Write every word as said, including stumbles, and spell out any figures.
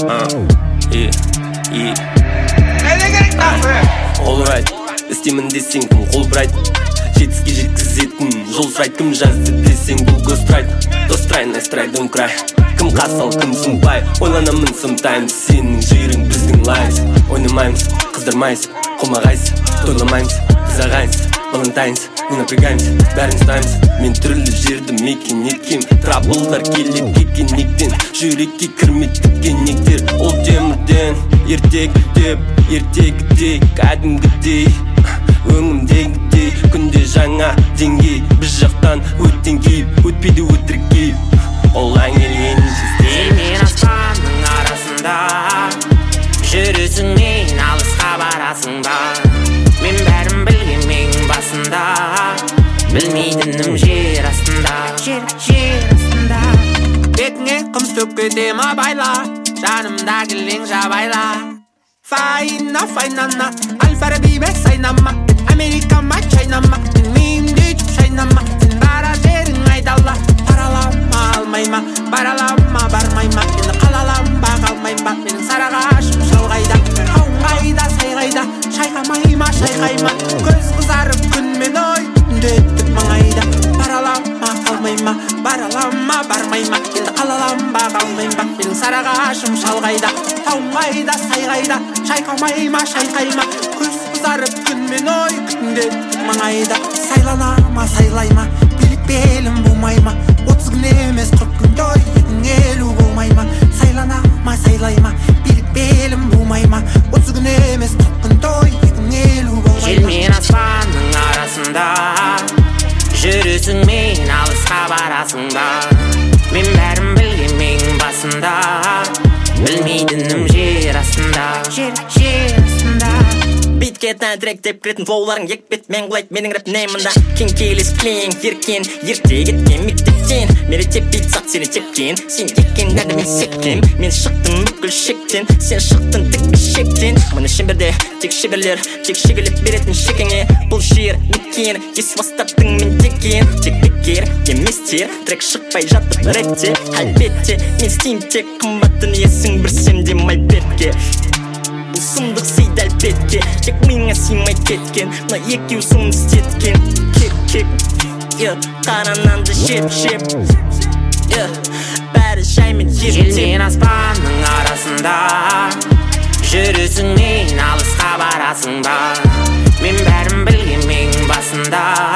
Alright, істеймін десең кім қол бұрайды, жетіске жеткізетін жол сұрайды. Кім жазды десең бұл гострайт, дострай, найстрай, don't cry. Кім қасал, кім сұмпай, ойланамын sometimes. Сенің жиырың біздің лайф. Ойнамаймыз, қыздырмайыз, қолмағайыз, тойламаймыз, біз ағайыз, Valentine's, не напрягаймыз, бәрін ұстаймыз. Мен түрлі жерді мекен еткем, трабылдар келек кекенектен, жүрекке кірмет тікенектер. Ол темірден, ертегідеп, ертегідей, кәдімгідей, өңімдегідей, күнде жаңа деңгей. Біз жақтан өттен кейіп, өтпейді өтірік кейіп. Ол әңгелген жестей. Мен аспанның арасында, жүресің мен алысқа барасың ба. Мен бәрін білгенмен басында, білмейтінім жер астында. Жер, жер астында. Бетіңе қым төк кетема байла, жанымда келең жабайла. Файна, файнана, Аль-Фараби бәк сайнама, Америкама чайнама, мен дейтіп шайнама. Сен бара жерің айдала, паралама алмайма, баралама бармайма. Мені қалалamba қалмайма, менің сарағашым шалғайда. Қауңғайда, сайғайда, шайқамайма, шайқайма. Көз қызарып күнмен ой, үндеттік маңайда. Паралама қалмайма, баралама бармайма. Мені қалалamba қалмайма, менің сарағашым шалғайда. Қауңғайда, сайғайда, шайқамайма, шайқайма. Көз қызарып күнмен ой, үндеттік маңайда. Сайланама, сайлайма, билік белім болмайма. Отыз күн емес қырық күн той, едің елу болмайма. Сайланама, сайлайма, билік белім болмайма. Отыз күн емес қырық күн той, едің елу болмайма. Жел мен аспанның арасында, жүресің мен алысқа барасың ба. Мен бәрін білгенмен басында, білмейтінім жер астында. Жер, жер астында. Битке тән трек деп кіретін флоуларың екпет мен құлайт менің рэп неймында. Кен келес плейн, еркен, ерте кеткен мектептен. Мере теппейт сақ сені тепкен, сен еккен дәді мен сепкен. Мен шықтым бүкіл шектен, сен шықтың тіккі шектен. Мұны шемберде тек шеберлер, тек шегелеп беретін шекеңе. Бұл жер некен, ес бастаттың мен теккен. Тек бекер, еместер, трек шықпай жатып ретте. Әлбетте, мен стейм тек қымбаттың есің бір сенде май бетке. Бұл сұмдық сейді әлбетке, тек миыңа сыймай кеткен. Мына екеу сұмды істеткен. Кек, кек, қарананды жеп, жеп. Бәрі жаймен ертеп. Жел мен аспанның арасында, жүресің мен алысқа барасың ба. Мен бәрін білгенмен басында,